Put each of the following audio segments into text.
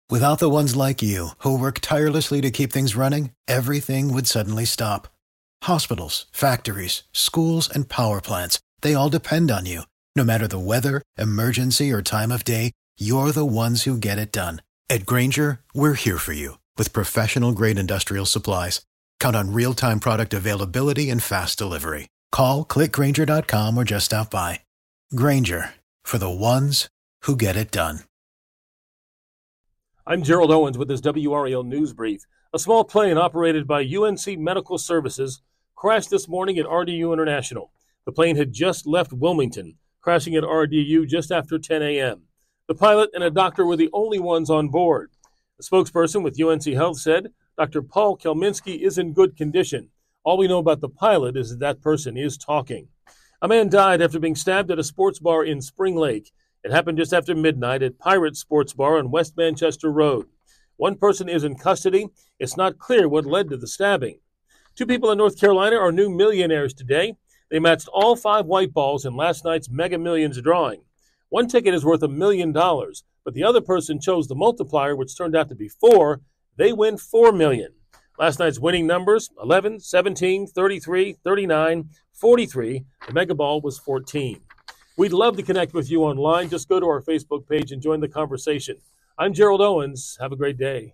Without the ones like you, who work tirelessly to keep things running, everything would suddenly stop. Hospitals, factories, schools, and power plants, they all depend on you. No matter the weather, emergency, or time of day, you're the ones who get it done. At Grainger, we're here for you with professional-grade industrial supplies. Count on real-time product availability and fast delivery. Call, click Grainger.com, or just stop by. Grainger, for the ones who get it done. I'm Gerald Owens with this WRAL News Brief. A small plane operated by UNC Medical Services crashed this morning at RDU International. The plane had just left Wilmington, crashing at RDU just after 10 a.m. The pilot and a doctor were the only ones on board. A spokesperson with UNC Health said Dr. Paul Kelminski is in good condition. All we know about the pilot is that person is talking. A man died after being stabbed at a sports bar in Spring Lake. It happened just after midnight at Pirates Sports Bar on West Manchester Road. One person is in custody. It's not clear what led to the stabbing. Two people in North Carolina are new millionaires today. They matched all 5 white balls in last night's Mega Millions drawing. One ticket is worth $1 million, but the other person chose the multiplier, which turned out to be 4. They win $4 million. Last night's winning numbers, 11, 17, 33, 39, 43. The Mega Ball was 14. We'd love to connect with you online. Just go to our Facebook page and join the conversation. I'm Gerald Owens. Have a great day.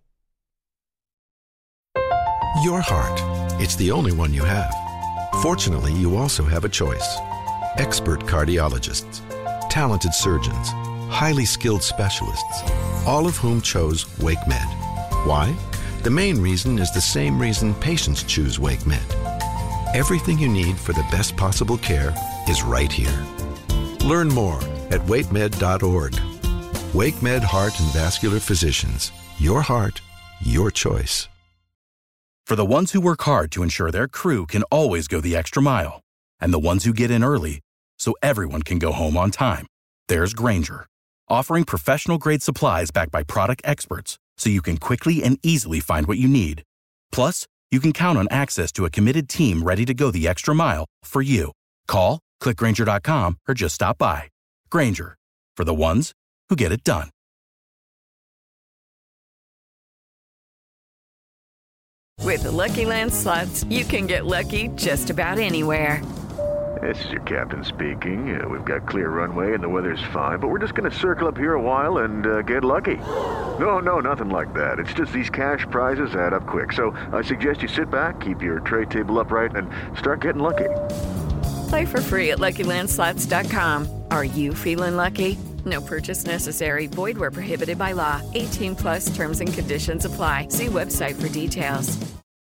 Your heart. It's the only one you have. Fortunately, you also have a choice. Expert cardiologists, talented surgeons, highly skilled specialists, all of whom chose WakeMed. Why? The main reason is the same reason patients choose WakeMed. Everything you need for the best possible care is right here. Learn more at wakemed.org. WakeMed Heart and Vascular Physicians. Your heart, your choice. For the ones who work hard to ensure their crew can always go the extra mile, and the ones who get in early so everyone can go home on time, there's Grainger, offering professional-grade supplies backed by product experts so you can quickly and easily find what you need. Plus, you can count on access to a committed team ready to go the extra mile for you. Call, click Grainger.com, or just stop by. Grainger, for the ones who get it done. With the Lucky Land Slots, you can get lucky just about anywhere. This is your captain speaking. We've got clear runway and the weather's fine, but we're just going to circle up here a while and get lucky. No, nothing like that. It's just these cash prizes add up quick. So I suggest you sit back, keep your tray table upright, and start getting lucky. Play for free at LuckyLandSlots.com. Are you feeling lucky? No purchase necessary. Void where prohibited by law. 18+ terms and conditions apply. See website for details.